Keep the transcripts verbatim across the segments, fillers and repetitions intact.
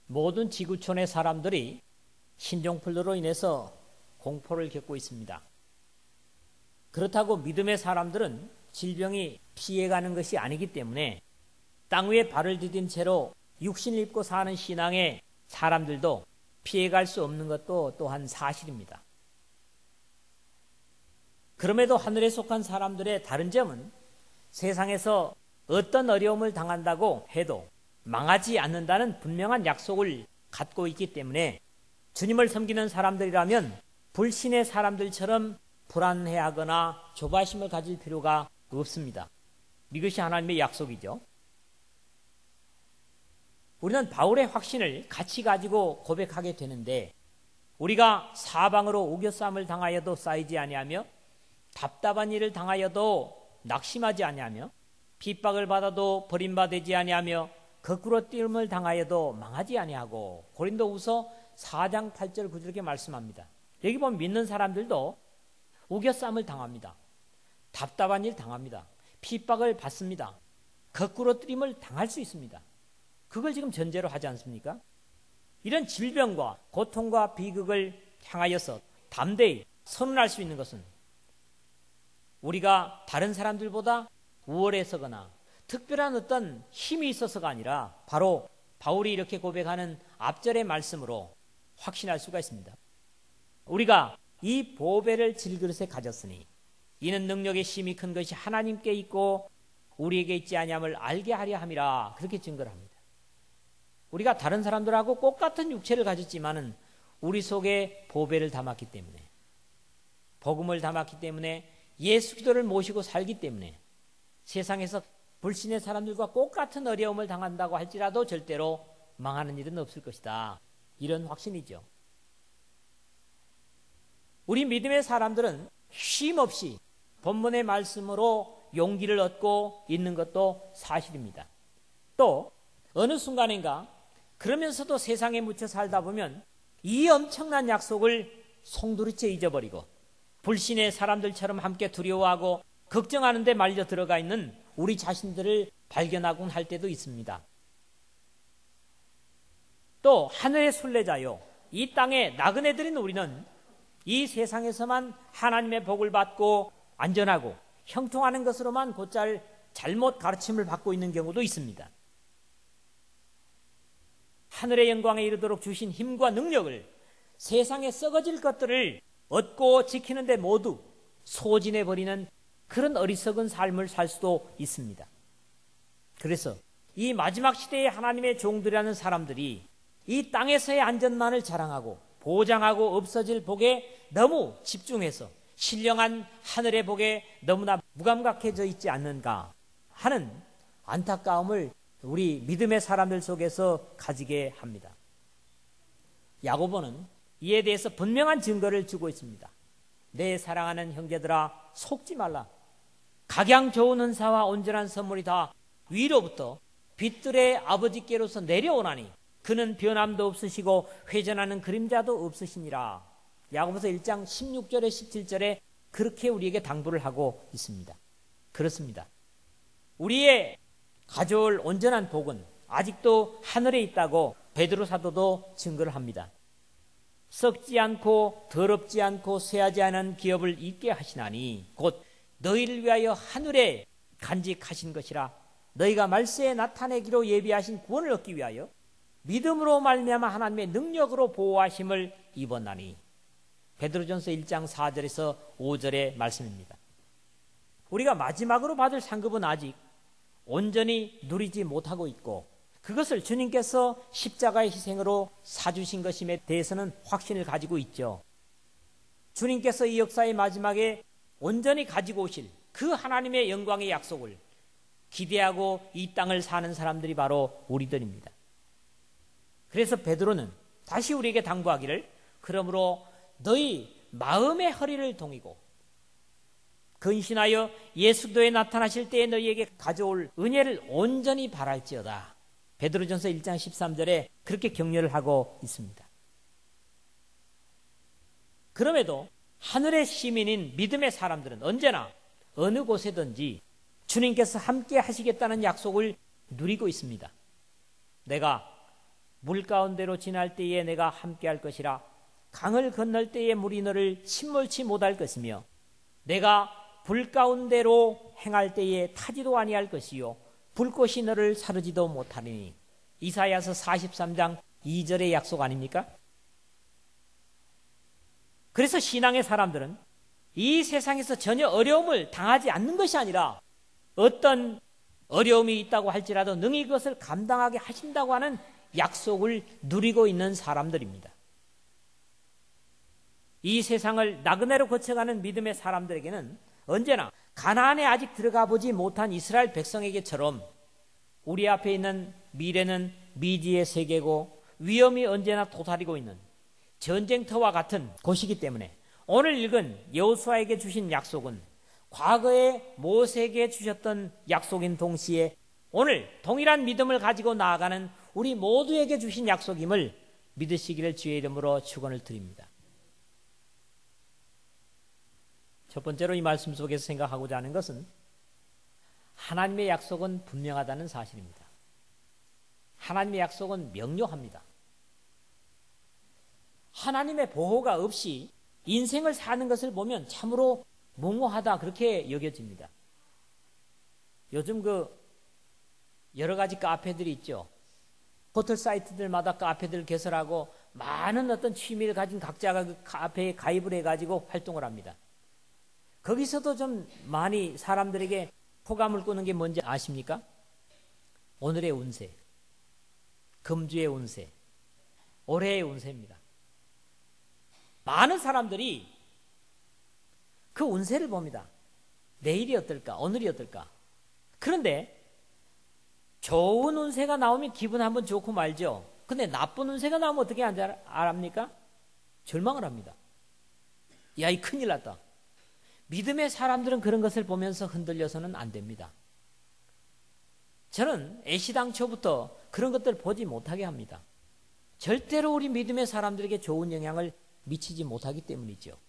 모든 지구촌의 사람들이 신종플루로 인해서 공포를 겪고 있습니다. 그렇다고 믿음의 사람들은 질병이 피해가는 것이 아니기 때문에 땅 위에 발을 디딘 채로 육신을 입고 사는 신앙의 사람들도 피해갈 수 없는 것도 또한 사실입니다. 그럼에도 하늘에 속한 사람들의 다른 점은 세상에서 어떤 어려움을 당한다고 해도 망하지 않는다는 분명한 약속을 갖고 있기 때문에 주님을 섬기는 사람들이라면 불신의 사람들처럼 불안해하거나 조바심을 가질 필요가 없습니다. 이것이 하나님의 약속이죠. 우리는 바울의 확신을 같이 가지고 고백하게 되는데, 우리가 사방으로 우겨싸움을 당하여도 쌓이지 아니하며 답답한 일을 당하여도 낙심하지 아니하며 핍박을 받아도 버림받지 아니하며 거꾸로 띄움을 당하여도 망하지 아니하고, 고린도후서 사 장 팔 절 구 절 이렇게 말씀합니다. 여기 보면 믿는 사람들도 우겨싸움을 당합니다. 답답한 일 당합니다. 핍박을 받습니다. 거꾸로 띄움을 당할 수 있습니다. 그걸 지금 전제로 하지 않습니까? 이런 질병과 고통과 비극을 향하여서 담대히 선언할 수 있는 것은 우리가 다른 사람들보다 우월해서거나 특별한 어떤 힘이 있어서가 아니라 바로 바울이 이렇게 고백하는 앞절의 말씀으로 확신할 수가 있습니다. 우리가 이 보배를 질그릇에 가졌으니 이는 능력의 힘이 큰 것이 하나님께 있고 우리에게 있지 아니함을 알게 하려 함이라, 그렇게 증거를 합니다. 우리가 다른 사람들하고 똑같은 육체를 가졌지만은 우리 속에 보배를 담았기 때문에, 복음을 담았기 때문에, 예수 그리스도를 모시고 살기 때문에 세상에서 불신의 사람들과 똑같은 어려움을 당한다고 할지라도 절대로 망하는 일은 없을 것이다, 이런 확신이죠. 우리 믿음의 사람들은 쉼없이 본문의 말씀으로 용기를 얻고 있는 것도 사실입니다. 또 어느 순간인가 그러면서도 세상에 묻혀 살다 보면 이 엄청난 약속을 송두리째 잊어버리고 불신의 사람들처럼 함께 두려워하고 걱정하는 데 말려 들어가 있는 우리 자신들을 발견하곤 할 때도 있습니다. 또 하늘의 순례자요, 이 땅에 나그네들인 우리는 이 세상에서만 하나님의 복을 받고 안전하고 형통하는 것으로만 곧잘 잘못 가르침을 받고 있는 경우도 있습니다. 하늘의 영광에 이르도록 주신 힘과 능력을 세상에 썩어질 것들을 얻고 지키는데 모두 소진해버리는 그런 어리석은 삶을 살 수도 있습니다. 그래서 이 마지막 시대의 하나님의 종들이라는 사람들이 이 땅에서의 안전만을 자랑하고 보장하고 없어질 복에 너무 집중해서 신령한 하늘의 복에 너무나 무감각해져 있지 않는가 하는 안타까움을 우리 믿음의 사람들 속에서 가지게 합니다. 야고보는 이에 대해서 분명한 증거를 주고 있습니다. 내 사랑하는 형제들아, 속지 말라. 각양 좋은 은사와 온전한 선물이 다 위로부터 빛들의 아버지께로서 내려오나니 그는 변함도 없으시고 회전하는 그림자도 없으시니라. 야고보서 일 장 십육 절에 십칠 절에 그렇게 우리에게 당부를 하고 있습니다. 그렇습니다. 우리의 가져올 온전한 복은 아직도 하늘에 있다고 베드로 사도도 증거를 합니다. 썩지 않고 더럽지 않고 쇠하지 않은 기업을 있게 하시나니 곧 너희를 위하여 하늘에 간직하신 것이라. 너희가 말세에 나타내기로 예비하신 구원을 얻기 위하여 믿음으로 말미암아 하나님의 능력으로 보호하심을 입었나니. 베드로전서 일 장 사 절에서 오 절의 말씀입니다. 우리가 마지막으로 받을 상급은 아직 온전히 누리지 못하고 있고 그것을 주님께서 십자가의 희생으로 사주신 것임에 대해서는 확신을 가지고 있죠. 주님께서 이 역사의 마지막에 온전히 가지고 오실 그 하나님의 영광의 약속을 기대하고 이 땅을 사는 사람들이 바로 우리들입니다. 그래서 베드로는 다시 우리에게 당부하기를, 그러므로 너희 마음의 허리를 동이고 근신하여 예수 그리스도에 나타나실 때에 너희에게 가져올 은혜를 온전히 바랄지어다. 베드로전서 일 장 십삼 절에 그렇게 격려를 하고 있습니다. 그럼에도 하늘의 시민인 믿음의 사람들은 언제나 어느 곳에든지 주님께서 함께 하시겠다는 약속을 누리고 있습니다. 내가 물 가운데로 지날 때에 내가 함께할 것이라. 강을 건널 때에 물이 너를 침몰치 못할 것이며 내가 불 가운데로 행할 때에 타지도 아니할 것이요 불꽃이 너를 사르지도 못하리니. 이사야서 사십삼 장 이 절의 약속 아닙니까? 그래서 신앙의 사람들은 이 세상에서 전혀 어려움을 당하지 않는 것이 아니라 어떤 어려움이 있다고 할지라도 능히 그것을 감당하게 하신다고 하는 약속을 누리고 있는 사람들입니다. 이 세상을 나그네로 거쳐가는 믿음의 사람들에게는 언제나 가나안에 아직 들어가 보지 못한 이스라엘 백성에게처럼 우리 앞에 있는 미래는 미지의 세계고 위험이 언제나 도사리고 있는 전쟁터와 같은 곳이기 때문에 오늘 읽은 여호수아에게 주신 약속은 과거에 모세에게 주셨던 약속인 동시에 오늘 동일한 믿음을 가지고 나아가는 우리 모두에게 주신 약속임을 믿으시기를 주의 이름으로 축원을 드립니다. 첫 번째로 이 말씀 속에서 생각하고자 하는 것은 하나님의 약속은 분명하다는 사실입니다. 하나님의 약속은 명료합니다. 하나님의 보호가 없이 인생을 사는 것을 보면 참으로 무모하다 그렇게 여겨집니다. 요즘 그 여러 가지 카페들이 있죠. 호텔 사이트들마다 카페들을 개설하고 많은 어떤 취미를 가진 각자가 그 카페에 가입을 해가지고 활동을 합니다. 거기서도 좀 많이 사람들에게 호감을 끄는 게 뭔지 아십니까? 오늘의 운세, 금주의 운세, 올해의 운세입니다. 많은 사람들이 그 운세를 봅니다. 내일이 어떨까? 오늘이 어떨까? 그런데 좋은 운세가 나오면 기분 한번 좋고 말죠. 근데 나쁜 운세가 나오면 어떻게 합니까? 절망을 합니다. 야, 이 큰일 났다. 믿음의 사람들은 그런 것을 보면서 흔들려서는 안 됩니다. 저는 애시당초부터 그런 것들을 보지 못하게 합니다. 절대로 우리 믿음의 사람들에게 좋은 영향을 미치지 못하기 때문이죠.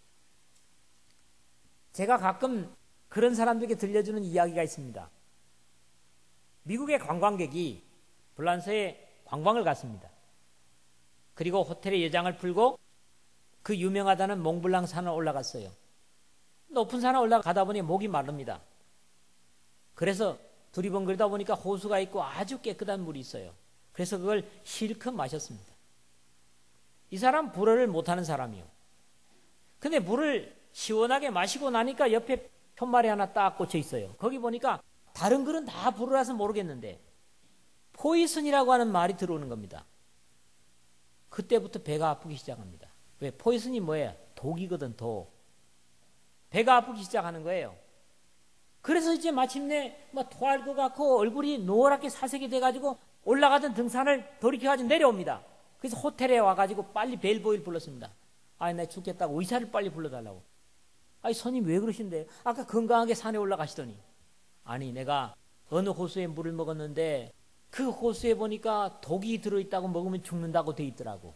제가 가끔 그런 사람들에게 들려주는 이야기가 있습니다. 미국의 관광객이 불란서에 관광을 갔습니다. 그리고 호텔에 여장을 풀고 그 유명하다는 몽블랑 산을 올라갔어요. 높은 산에 올라가다 보니 목이 마릅니다. 그래서 두리번거리다 보니까 호수가 있고 아주 깨끗한 물이 있어요. 그래서 그걸 실컷 마셨습니다. 이 사람 불어를 못하는 사람이요. 근데 물을 시원하게 마시고 나니까 옆에 푯말이 하나 딱 꽂혀 있어요. 거기 보니까 다른 글은 다 불어라서 모르겠는데 포이슨이라고 하는 말이 들어오는 겁니다. 그때부터 배가 아프기 시작합니다. 왜? 포이슨이 뭐예요? 독이거든, 독. 배가 아프기 시작하는 거예요. 그래서 이제 마침내 뭐 토할 것 같고 얼굴이 노랗게 사색이 돼가지고 올라가던 등산을 돌이켜가지고 내려옵니다. 그래서 호텔에 와가지고 빨리 벨보이를 불렀습니다. 아니, 나 죽겠다고 의사를 빨리 불러달라고. 아니, 손님 왜 그러신데요? 아까 건강하게 산에 올라가시더니. 아니, 내가 어느 호수에 물을 먹었는데 그 호수에 보니까 독이 들어있다고 먹으면 죽는다고 돼 있더라고.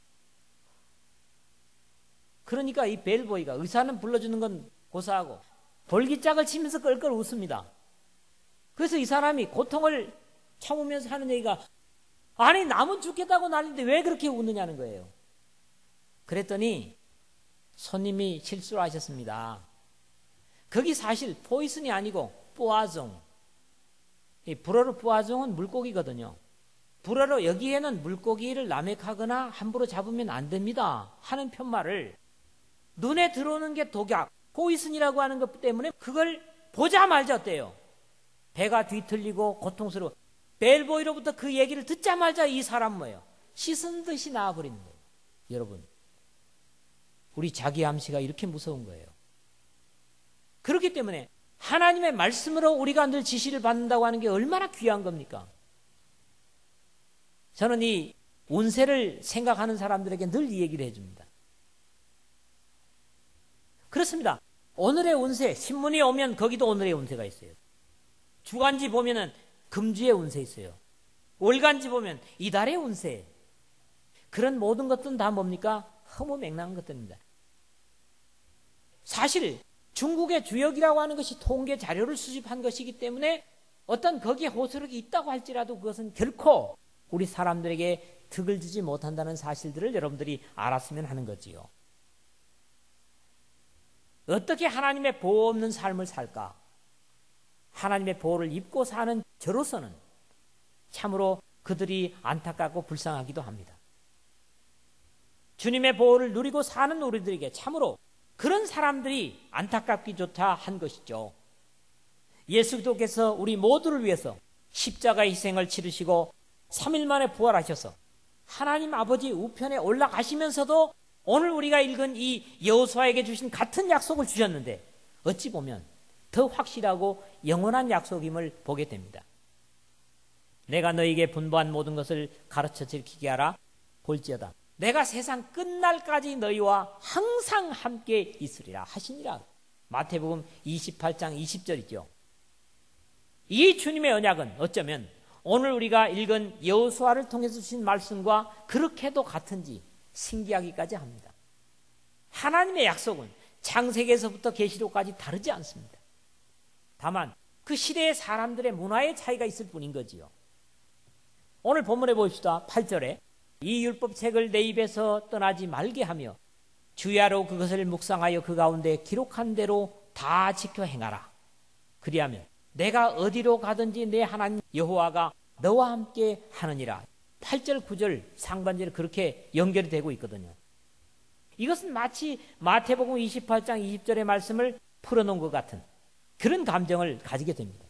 그러니까 이 벨보이가 의사는 불러주는 건 고사하고 볼기짝을 치면서 껄껄 웃습니다. 그래서 이 사람이 고통을 참으면서 하는 얘기가 아니, 남은 죽겠다고 난리인데 왜 그렇게 웃느냐는 거예요. 그랬더니 손님이 실수를 하셨습니다. 거기 사실 포이슨이 아니고 뿌아종. 이 불어로 뿌아종은 물고기거든요. 불어로 여기에는 물고기를 남획하거나 함부로 잡으면 안 됩니다 하는 편말을 눈에 들어오는 게 독약, 포이슨이라고 하는 것 때문에 그걸 보자마자 어때요? 배가 뒤틀리고 고통스러워. 벨보이로부터 그 얘기를 듣자마자 이 사람 뭐예요? 씻은 듯이 나와버리는 거예요. 여러분, 우리 자기 암시가 이렇게 무서운 거예요. 그렇기 때문에 하나님의 말씀으로 우리가 늘 지시를 받는다고 하는 게 얼마나 귀한 겁니까? 저는 이 운세를 생각하는 사람들에게 늘 이 얘기를 해줍니다. 그렇습니다. 오늘의 운세, 신문이 오면 거기도 오늘의 운세가 있어요. 주간지 보면은 금주의 운세 있어요. 월간지 보면 이달의 운세. 그런 모든 것들은 다 뭡니까? 허무맹랑한 것들입니다. 사실 중국의 주역이라고 하는 것이 통계 자료를 수집한 것이기 때문에 어떤 거기에 호소력이 있다고 할지라도 그것은 결코 우리 사람들에게 득을 주지 못한다는 사실들을 여러분들이 알았으면 하는 거지요. 어떻게 하나님의 보호 없는 삶을 살까? 하나님의 보호를 입고 사는 저로서는 참으로 그들이 안타깝고 불쌍하기도 합니다. 주님의 보호를 누리고 사는 우리들에게 참으로 그런 사람들이 안타깝기조차 한 것이죠. 예수께서 우리 모두를 위해서 십자가의 희생을 치르시고 삼 일 만에 부활하셔서 하나님 아버지 우편에 올라가시면서도 오늘 우리가 읽은 이 여호수아에게 주신 같은 약속을 주셨는데 어찌 보면 더 확실하고 영원한 약속임을 보게 됩니다. 내가 너에게 분부한 모든 것을 가르쳐 지키게 하라. 볼지어다 내가 세상 끝날까지 너희와 항상 함께 있으리라 하시니라. 마태복음 이십팔 장 이십 절이죠. 이 주님의 언약은 어쩌면 오늘 우리가 읽은 여호수아를 통해서 주신 말씀과 그렇게도 같은지 신기하기까지 합니다. 하나님의 약속은 창세기에서부터 계시록까지 다르지 않습니다. 다만 그 시대의 사람들의 문화의 차이가 있을 뿐인 거지요. 오늘 본문에 봅시다. 팔 절에 이 율법책을 내 입에서 떠나지 말게 하며 주야로 그것을 묵상하여 그 가운데 기록한 대로 다 지켜 행하라. 그리하면 내가 어디로 가든지 내 하나님 여호와가 너와 함께 하느니라. 팔 절 구 절 상반절에 그렇게 연결이 되고 있거든요. 이것은 마치 마태복음 이십팔 장 이십 절의 말씀을 풀어놓은 것 같은 그런 감정을 가지게 됩니다.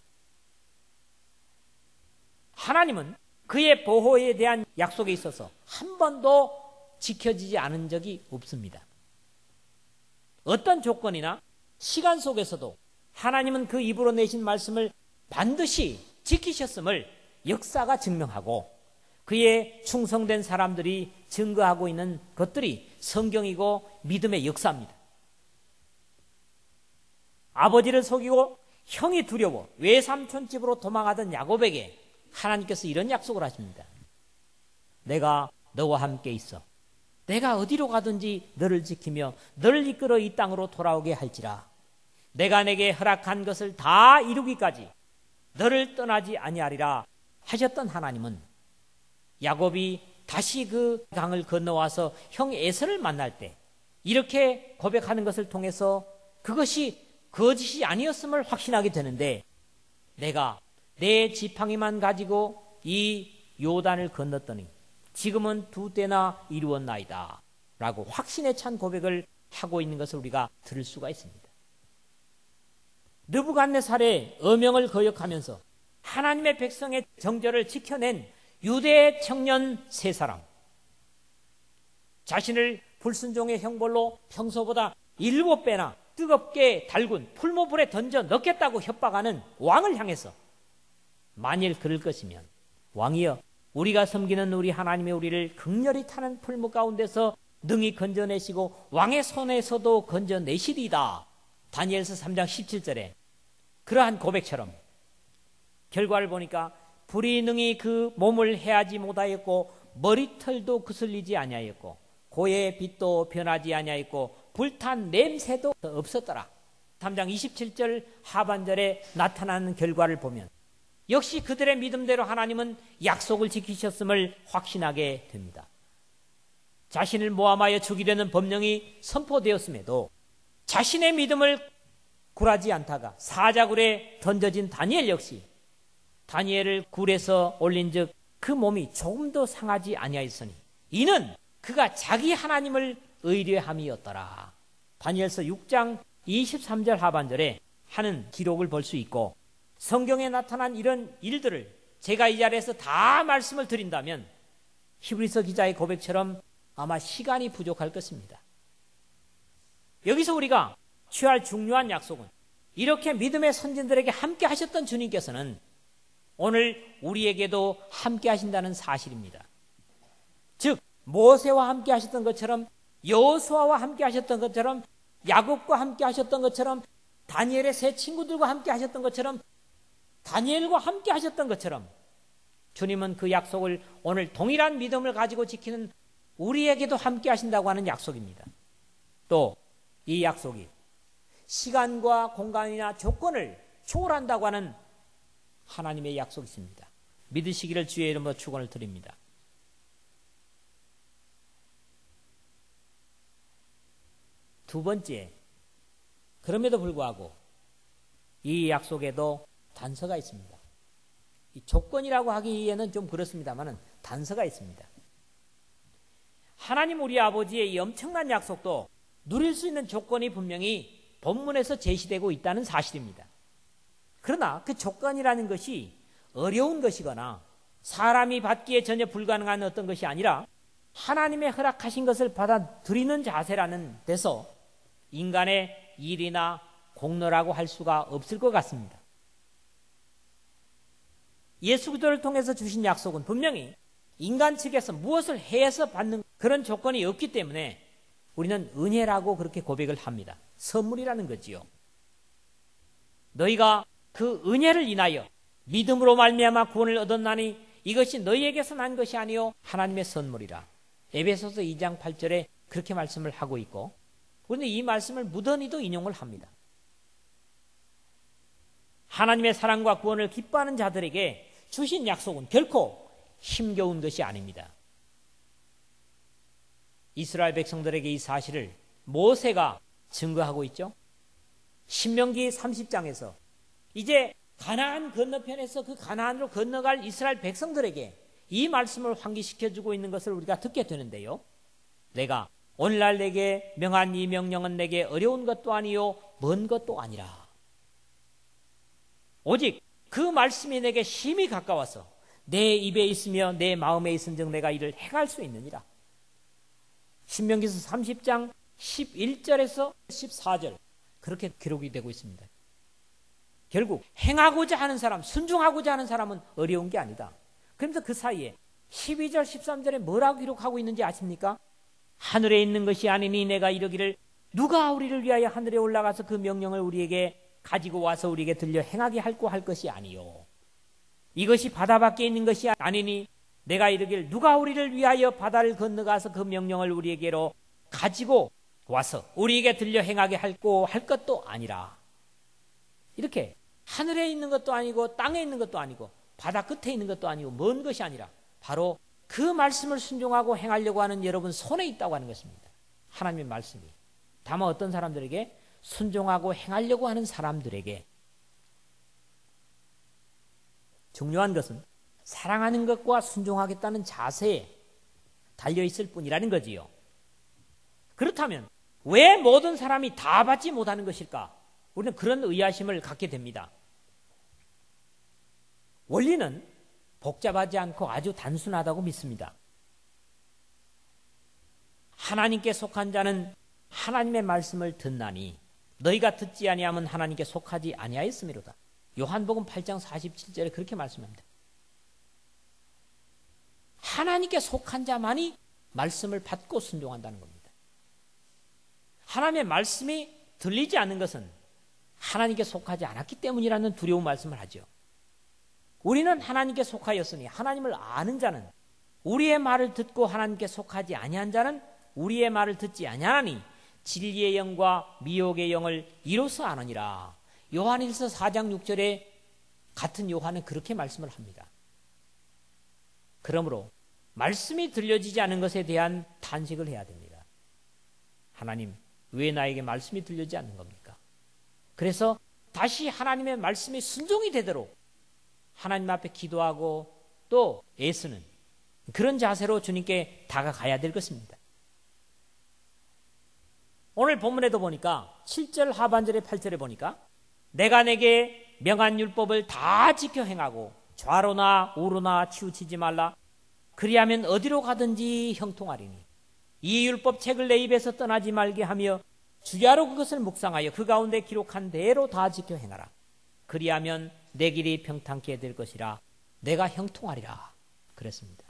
하나님은 그의 보호에 대한 약속에 있어서 한 번도 지켜지지 않은 적이 없습니다. 어떤 조건이나 시간 속에서도 하나님은 그 입으로 내신 말씀을 반드시 지키셨음을 역사가 증명하고 그의 충성된 사람들이 증거하고 있는 것들이 성경이고 믿음의 역사입니다. 아버지를 속이고 형이 두려워 외삼촌 집으로 도망하던 야곱에게 하나님께서 이런 약속을 하십니다. 내가 너와 함께 있어. 내가 어디로 가든지 너를 지키며 너를 이끌어 이 땅으로 돌아오게 할지라. 내가 내게 허락한 것을 다 이루기까지 너를 떠나지 아니하리라 하셨던 하나님은 야곱이 다시 그 강을 건너와서 형 에서를 만날 때 이렇게 고백하는 것을 통해서 그것이 거짓이 아니었음을 확신하게 되는데 내가 내 지팡이만 가지고 이 요단을 건넜더니 지금은 두 때나 이루었나이다 라고 확신에 찬 고백을 하고 있는 것을 우리가 들을 수가 있습니다. 느부갓네살의 어명을 거역하면서 하나님의 백성의 정절을 지켜낸 유대 청년 세 사람, 자신을 불순종의 형벌로 평소보다 일곱 배나 뜨겁게 달군 풀무불에 던져 넣겠다고 협박하는 왕을 향해서 만일 그럴 것이면 왕이여 우리가 섬기는 우리 하나님이 우리를 극렬히 타는 풀무 가운데서 능히 건져내시고 왕의 손에서도 건져내시리이다. 다니엘서 삼 장 십칠 절에 그러한 고백처럼 결과를 보니까 불이 능히 그 몸을 해하지 못하였고 머리털도 그슬리지 아니하였고 고의 빛도 변하지 아니하였고 불탄 냄새도 없었더라. 삼 장 이십칠 절 하반절에 나타나는 결과를 보면 역시 그들의 믿음대로 하나님은 약속을 지키셨음을 확신하게 됩니다. 자신을 모함하여 죽이려는 법령이 선포되었음에도 자신의 믿음을 굴하지 않다가 사자굴에 던져진 다니엘 역시 다니엘을 굴에서 올린즉 그 몸이 조금도 상하지 아니하였으니 이는 그가 자기 하나님을 의뢰함이었더라. 다니엘서 육 장 이십삼 절 하반절에 하는 기록을 볼 수 있고 성경에 나타난 이런 일들을 제가 이 자리에서 다 말씀을 드린다면 히브리서 기자의 고백처럼 아마 시간이 부족할 것입니다. 여기서 우리가 취할 중요한 약속은 이렇게 믿음의 선진들에게 함께 하셨던 주님께서는 오늘 우리에게도 함께 하신다는 사실입니다. 즉 모세와 함께 하셨던 것처럼 여호수아와 함께 하셨던 것처럼 야곱과 함께 하셨던 것처럼 다니엘의 세 친구들과 함께 하셨던 것처럼 다니엘과 함께 하셨던 것처럼 주님은 그 약속을 오늘 동일한 믿음을 가지고 지키는 우리에게도 함께 하신다고 하는 약속입니다. 또 이 약속이 시간과 공간이나 조건을 초월한다고 하는 하나님의 약속이 있습니다. 믿으시기를 주의 이름으로 축원을 드립니다. 두 번째, 그럼에도 불구하고 이 약속에도 단서가 있습니다. 이 조건이라고 하기에는 좀 그렇습니다만 단서가 있습니다. 하나님 우리 아버지의 이 엄청난 약속도 누릴 수 있는 조건이 분명히 본문에서 제시되고 있다는 사실입니다. 그러나 그 조건이라는 것이 어려운 것이거나 사람이 받기에 전혀 불가능한 어떤 것이 아니라 하나님의 허락하신 것을 받아들이는 자세라는 데서 인간의 일이나 공로라고 할 수가 없을 것 같습니다. 예수 그리스도를 통해서 주신 약속은 분명히 인간 측에서 무엇을 해서 받는 그런 조건이 없기 때문에 우리는 은혜라고 그렇게 고백을 합니다. 선물이라는 거지요. 너희가 그 은혜를 인하여 믿음으로 말미암아 구원을 얻었나니 이것이 너희에게서 난 것이 아니요 하나님의 선물이라. 에베소서 이 장 팔 절에 그렇게 말씀을 하고 있고, 그런데 이 말씀을 무던히도 인용을 합니다. 하나님의 사랑과 구원을 기뻐하는 자들에게 주신 약속은 결코 힘겨운 것이 아닙니다. 이스라엘 백성들에게 이 사실을 모세가 증거하고 있죠. 신명기 삼십 장에서 이제 가나안 건너편에서 그 가나안으로 건너갈 이스라엘 백성들에게 이 말씀을 환기시켜주고 있는 것을 우리가 듣게 되는데요. 내가 오늘날 내게 명한 이 명령은 내게 어려운 것도 아니요 먼 것도 아니라. 오직 그 말씀이 내게 심히 가까워서 내 입에 있으며 내 마음에 있은즉 내가 이를 행할 수 있느니라. 신명기서 삼십 장 십일 절에서 십사 절 그렇게 기록이 되고 있습니다. 결국 행하고자 하는 사람, 순종하고자 하는 사람은 어려운 게 아니다. 그러면서 그 사이에 십이 절 십삼 절에 뭐라고 기록하고 있는지 아십니까? 하늘에 있는 것이 아니니 내가 이르기를 누가 우리를 위하여 하늘에 올라가서 그 명령을 우리에게 가지고 와서 우리에게 들려 행하게 할고 할 것이 아니요. 이것이 바다 밖에 있는 것이 아니니 내가 이르기를 누가 우리를 위하여 바다를 건너가서 그 명령을 우리에게로 가지고 와서 우리에게 들려 행하게 할고 할 것도 아니라. 이렇게 하늘에 있는 것도 아니고 땅에 있는 것도 아니고 바다 끝에 있는 것도 아니고 먼 것이 아니라 바로 그 말씀을 순종하고 행하려고 하는 여러분 손에 있다고 하는 것입니다. 하나님의 말씀이. 다만 어떤 사람들에게 순종하고 행하려고 하는 사람들에게 중요한 것은 사랑하는 것과 순종하겠다는 자세에 달려있을 뿐이라는 거지요. 그렇다면 왜 모든 사람이 다 받지 못하는 것일까? 우리는 그런 의아심을 갖게 됩니다. 원리는 복잡하지 않고 아주 단순하다고 믿습니다. 하나님께 속한 자는 하나님의 말씀을 듣나니 너희가 듣지 아니하면 하나님께 속하지 아니하였음이로다. 요한복음 팔 장 사십칠 절에 그렇게 말씀합니다. 하나님께 속한 자만이 말씀을 받고 순종한다는 겁니다. 하나님의 말씀이 들리지 않는 것은 하나님께 속하지 않았기 때문이라는 두려운 말씀을 하죠. 우리는 하나님께 속하였으니 하나님을 아는 자는 우리의 말을 듣고 하나님께 속하지 아니한 자는 우리의 말을 듣지 아니하니 진리의 영과 미혹의 영을 이로써 아느니라. 요한일서 사 장 육 절에 같은 요한은 그렇게 말씀을 합니다. 그러므로 말씀이 들려지지 않은 것에 대한 탄식을 해야 됩니다. 하나님, 왜 나에게 말씀이 들려지지 않는 겁니까? 그래서 다시 하나님의 말씀이 순종이 되도록 하나님 앞에 기도하고 또 애쓰는 그런 자세로 주님께 다가가야 될 것입니다. 오늘 본문에도 보니까 칠 절 하반절에 팔 절에 보니까 내가 내게 명한 율법을 다 지켜 행하고 좌로나 우로나 치우치지 말라. 그리하면 어디로 가든지 형통하리니 이 율법 책을 내 입에서 떠나지 말게 하며 주야로 그것을 묵상하여 그 가운데 기록한 대로 다 지켜 행하라. 그리하면 내 길이 평탄케 될 것이라. 내가 형통하리라. 그랬습니다.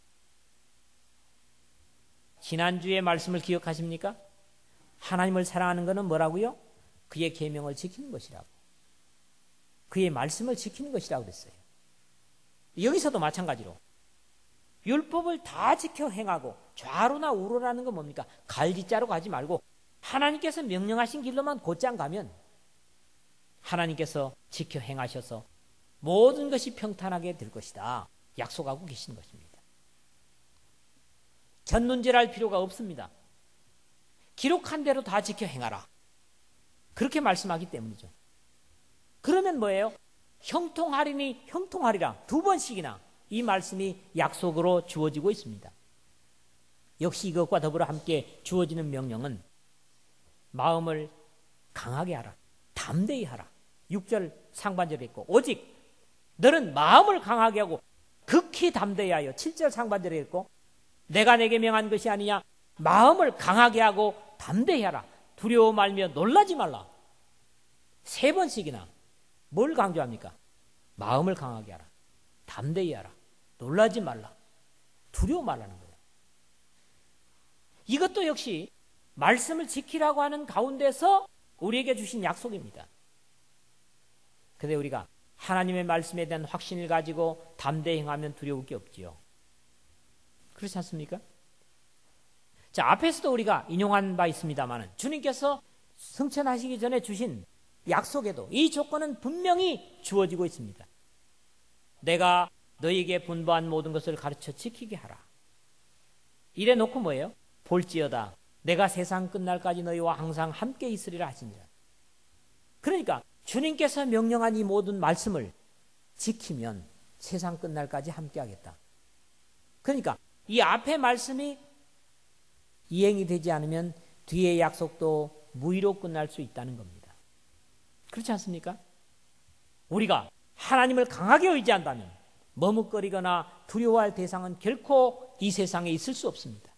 지난주의 말씀을 기억하십니까? 하나님을 사랑하는 것은 뭐라고요? 그의 계명을 지키는 것이라고. 그의 말씀을 지키는 것이라고 그랬어요. 여기서도 마찬가지로 율법을 다 지켜 행하고 좌로나 우로라는 건 뭡니까? 갈지자로 가지 말고 하나님께서 명령하신 길로만 곧장 가면 하나님께서 지켜 행하셔서 모든 것이 평탄하게 될 것이다. 약속하고 계신 것입니다. 견눈질할 필요가 없습니다. 기록한 대로 다 지켜 행하라. 그렇게 말씀하기 때문이죠. 그러면 뭐예요? 형통하리니 형통하리라. 두 번씩이나 이 말씀이 약속으로 주어지고 있습니다. 역시 이것과 더불어 함께 주어지는 명령은 마음을 강하게 하라. 담대히 하라. 육 절 상반절에 있고 오직 너는 마음을 강하게 하고 극히 담대히 하여 칠 절 상반절에 있고 내가 내게 명한 것이 아니냐. 마음을 강하게 하고 담대히 하라. 두려워 말며 놀라지 말라. 세 번씩이나 뭘 강조합니까? 마음을 강하게 하라. 담대히 하라. 놀라지 말라. 두려워 말라는 거예요. 이것도 역시 말씀을 지키라고 하는 가운데서 우리에게 주신 약속입니다. 그런데 우리가 하나님의 말씀에 대한 확신을 가지고 담대히 행하면 두려울 게 없지요. 그렇지 않습니까? 자, 앞에서도 우리가 인용한 바 있습니다만 주님께서 승천하시기 전에 주신 약속에도 이 조건은 분명히 주어지고 있습니다. 내가 너희에게 분부한 모든 것을 가르쳐 지키게 하라. 이래 놓고 뭐예요? 볼지어다 내가 세상 끝날까지 너희와 항상 함께 있으리라 하시니라. 그러니까 주님께서 명령한 이 모든 말씀을 지키면 세상 끝날까지 함께 하겠다. 그러니까 이 앞에 말씀이 이행이 되지 않으면 뒤의 약속도 무의로 끝날 수 있다는 겁니다. 그렇지 않습니까? 우리가 하나님을 강하게 의지한다면 머뭇거리거나 두려워할 대상은 결코 이 세상에 있을 수 없습니다.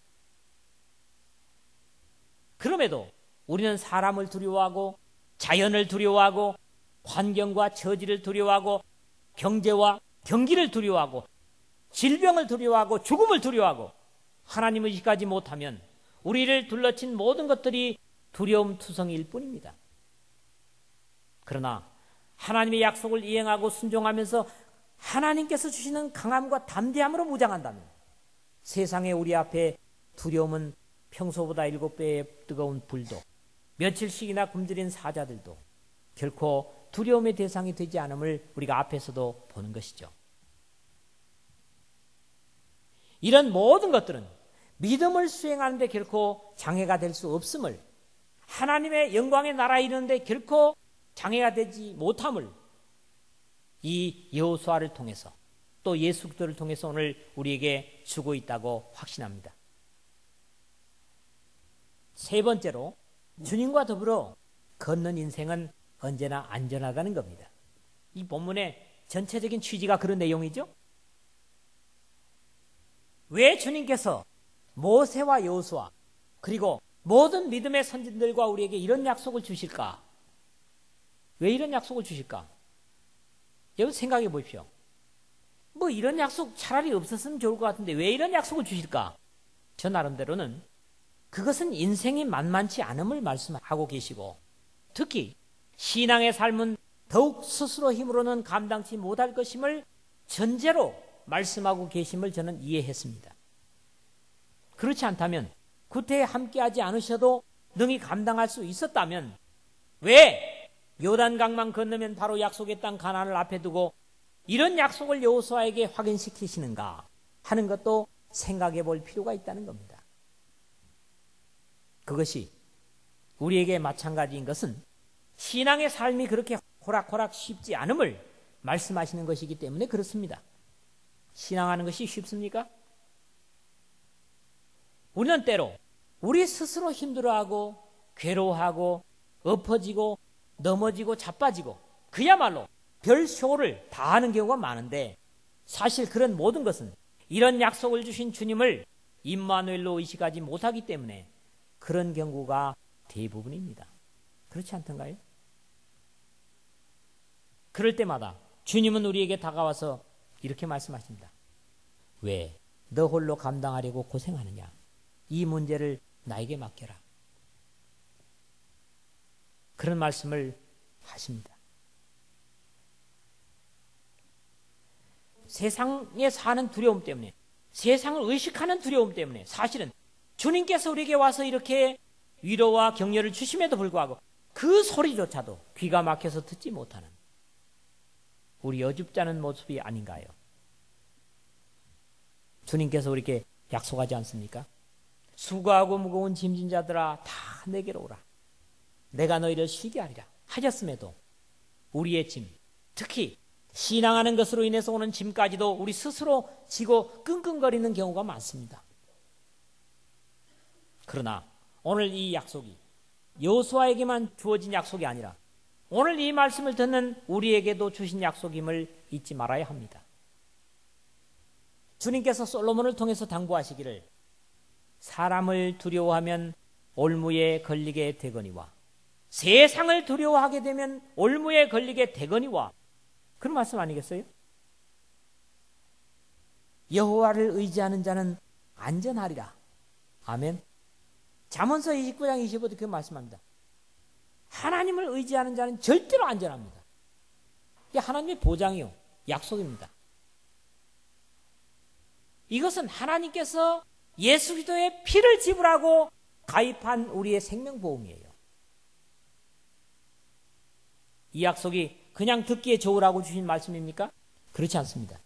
그럼에도 우리는 사람을 두려워하고 자연을 두려워하고 환경과 처지를 두려워하고 경제와 경기를 두려워하고 질병을 두려워하고 죽음을 두려워하고 하나님 의식하지 못하면 우리를 둘러친 모든 것들이 두려움투성이일 뿐입니다. 그러나 하나님의 약속을 이행하고 순종하면서 하나님께서 주시는 강함과 담대함으로 무장한다면 세상에 우리 앞에 두려움은 평소보다 일곱 배의 뜨거운 불도 며칠씩이나 굶주린 사자들도 결코 두려움의 대상이 되지 않음을 우리가 앞에서도 보는 것이죠. 이런 모든 것들은 믿음을 수행하는 데 결코 장애가 될 수 없음을, 하나님의 영광의 나라에 이르는 데 결코 장애가 되지 못함을 이 여호수아를 통해서 또 예수 그리스도를 통해서 오늘 우리에게 주고 있다고 확신합니다. 세 번째로 주님과 더불어 걷는 인생은 언제나 안전하다는 겁니다. 이 본문의 전체적인 취지가 그런 내용이죠. 왜 주님께서 모세와 여호수아 그리고 모든 믿음의 선진들과 우리에게 이런 약속을 주실까? 왜 이런 약속을 주실까? 여러분 생각해 보십시오. 뭐 이런 약속 차라리 없었으면 좋을 것 같은데 왜 이런 약속을 주실까? 저 나름대로는 그것은 인생이 만만치 않음을 말씀하고 계시고 특히 신앙의 삶은 더욱 스스로 힘으로는 감당치 못할 것임을 전제로 말씀하고 계심을 저는 이해했습니다. 그렇지 않다면 구태에 함께하지 않으셔도 능히 감당할 수 있었다면 왜 요단강만 건너면 바로 약속의 땅 가나안을 앞에 두고 이런 약속을 여호수아에게 확인시키시는가 하는 것도 생각해 볼 필요가 있다는 겁니다. 그것이 우리에게 마찬가지인 것은 신앙의 삶이 그렇게 호락호락 쉽지 않음을 말씀하시는 것이기 때문에 그렇습니다. 신앙하는 것이 쉽습니까? 우리는 때로 우리 스스로 힘들어하고 괴로워하고 엎어지고 넘어지고 자빠지고 그야말로 별쇼를 다 하는 경우가 많은데 사실 그런 모든 것은 이런 약속을 주신 주님을 임마누엘로 의식하지 못하기 때문에 그런 경우가 대부분입니다. 그렇지 않던가요? 그럴 때마다 주님은 우리에게 다가와서 이렇게 말씀하십니다. 왜 너 홀로 감당하려고 고생하느냐? 이 문제를 나에게 맡겨라. 그런 말씀을 하십니다. 세상에 사는 두려움 때문에, 세상을 의식하는 두려움 때문에 사실은 주님께서 우리에게 와서 이렇게 위로와 격려를 주심에도 불구하고 그 소리조차도 귀가 막혀서 듣지 못하는 우리 여줍잖은 모습이 아닌가요? 주님께서 우리에게 약속하지 않습니까? 수고하고 무거운 짐진 자들아 다 내게로 오라. 내가 너희를 쉬게 하리라 하셨음에도 우리의 짐, 특히 신앙하는 것으로 인해서 오는 짐까지도 우리 스스로 지고 끙끙거리는 경우가 많습니다. 그러나 오늘 이 약속이 여호수아에게만 주어진 약속이 아니라 오늘 이 말씀을 듣는 우리에게도 주신 약속임을 잊지 말아야 합니다. 주님께서 솔로몬을 통해서 당부하시기를 사람을 두려워하면 올무에 걸리게 되거니와 세상을 두려워하게 되면 올무에 걸리게 되거니와 그런 말씀 아니겠어요? 여호와를 의지하는 자는 안전하리라. 아멘. 잠언서 이십구 장 이십오 절 그 말씀합니다. 하나님을 의지하는 자는 절대로 안전합니다. 이게 하나님의 보장이요, 약속입니다. 이것은 하나님께서 예수 그리스도의 피를 지불하고 가입한 우리의 생명보험이에요. 이 약속이 그냥 듣기에 좋으라고 주신 말씀입니까? 그렇지 않습니다.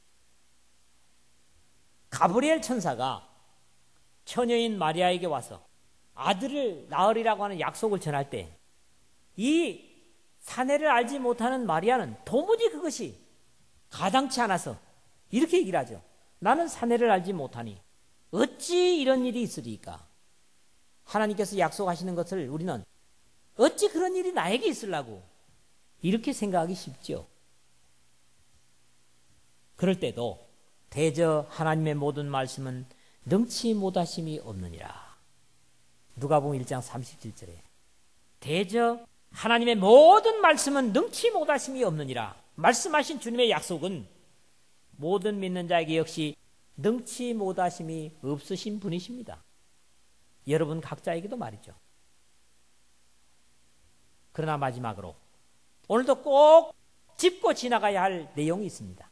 가브리엘 천사가 처녀인 마리아에게 와서 아들을 낳으리라고 하는 약속을 전할 때 이 사내를 알지 못하는 마리아는 도무지 그것이 가당치 않아서 이렇게 얘기를 하죠. 나는 사내를 알지 못하니 어찌 이런 일이 있으리까? 하나님께서 약속하시는 것을 우리는 어찌 그런 일이 나에게 있으려고 이렇게 생각하기 쉽죠. 그럴 때도 대저 하나님의 모든 말씀은 능치 못하심이 없느니라. 누가복음 일 장 삼십칠 절에 대저 하나님의 모든 말씀은 능치 못하심이 없느니라 말씀하신 주님의 약속은 모든 믿는 자에게 역시 능치 못하심이 없으신 분이십니다. 여러분 각자에게도 말이죠. 그러나 마지막으로 오늘도 꼭 짚고 지나가야 할 내용이 있습니다.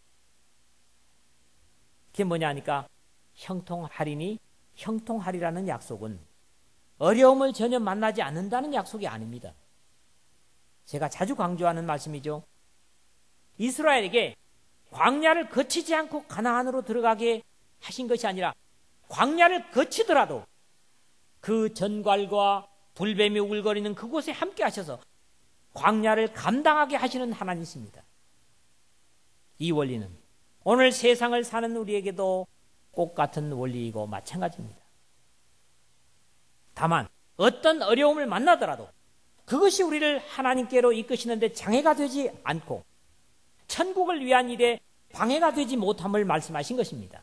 그게 뭐냐 하니까 형통하리니 형통하리라는 약속은 어려움을 전혀 만나지 않는다는 약속이 아닙니다. 제가 자주 강조하는 말씀이죠. 이스라엘에게 광야를 거치지 않고 가나안으로 들어가게 하신 것이 아니라 광야를 거치더라도 그 전갈과 불뱀이 우글거리는 그곳에 함께 하셔서 광야를 감당하게 하시는 하나님이십니다. 이 원리는 오늘 세상을 사는 우리에게도 똑같은 원리이고 마찬가지입니다. 다만 어떤 어려움을 만나더라도 그것이 우리를 하나님께로 이끄시는데 장애가 되지 않고 천국을 위한 일에 방해가 되지 못함을 말씀하신 것입니다.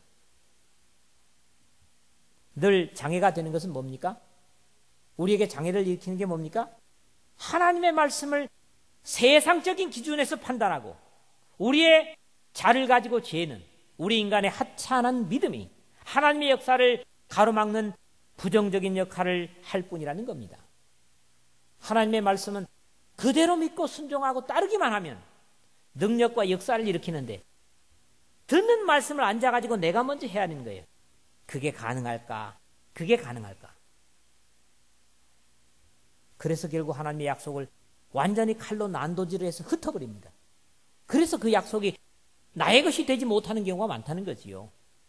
늘 장애가 되는 것은 뭡니까? 우리에게 장애를 일으키는 게 뭡니까? 하나님의 말씀을 세상적인 기준에서 판단하고 우리의 자를 가지고 죄는 우리 인간의 하찮은 믿음이 하나님의 역사를 가로막는 부정적인 역할을 할 뿐이라는 겁니다. 하나님의 말씀은 그대로 믿고 순종하고 따르기만 하면 능력과 역사를 일으키는데 듣는 말씀을 앉아가지고 내가 먼저 해야 하는 거예요. 그게 가능할까? 그게 가능할까? 그래서 결국 하나님의 약속을 완전히 칼로 난도질을 해서 흩어버립니다. 그래서 그 약속이 나의 것이 되지 못하는 경우가 많다는 거지요.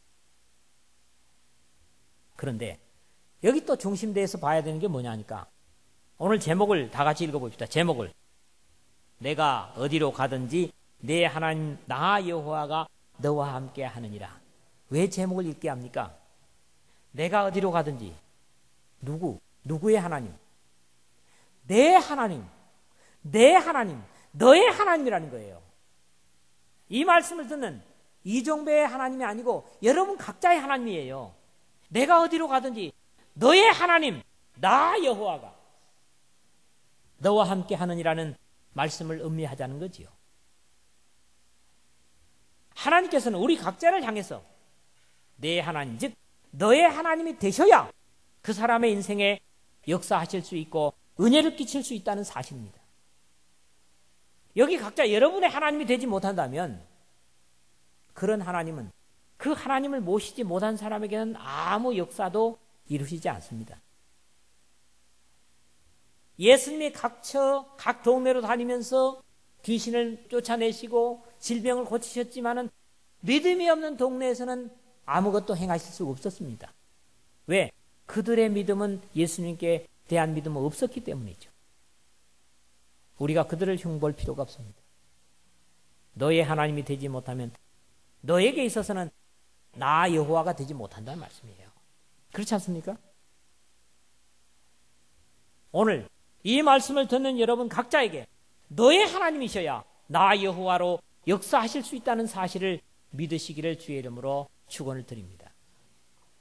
그런데 여기 또 중심대에서 봐야 되는 게 뭐냐 하니까 오늘 제목을 다 같이 읽어봅시다. 제목을 내가 어디로 가든지 내 하나님 나 여호와가 너와 함께 하느니라. 왜 제목을 읽게 합니까? 내가 어디로 가든지 누구? 누구의 하나님? 내 하나님, 내 하나님, 너의 하나님이라는 거예요. 이 말씀을 듣는 이종배의 하나님이 아니고 여러분 각자의 하나님이에요. 내가 어디로 가든지 너의 하나님, 나 여호와가 너와 함께 하느니라는 말씀을 의미하자는 거지요. 하나님께서는 우리 각자를 향해서 내 하나님, 즉 너의 하나님이 되셔야 그 사람의 인생에 역사하실 수 있고 은혜를 끼칠 수 있다는 사실입니다. 여기 각자 여러분의 하나님이 되지 못한다면 그런 하나님은 그 하나님을 모시지 못한 사람에게는 아무 역사도 이루시지 않습니다. 예수님이 각처 각 동네로 다니면서 귀신을 쫓아내시고 질병을 고치셨지만은 믿음이 없는 동네에서는 아무것도 행하실 수가 없었습니다. 왜? 그들의 믿음은 예수님께 대한 믿음은 없었기 때문이죠. 우리가 그들을 흉볼 필요가 없습니다. 너의 하나님이 되지 못하면 너에게 있어서는 나 여호와가 되지 못한다는 말씀이에요. 그렇지 않습니까? 오늘 이 말씀을 듣는 여러분 각자에게 너의 하나님이셔야 나 여호와로 역사하실 수 있다는 사실을 믿으시기를 주의 이름으로 축원을 드립니다.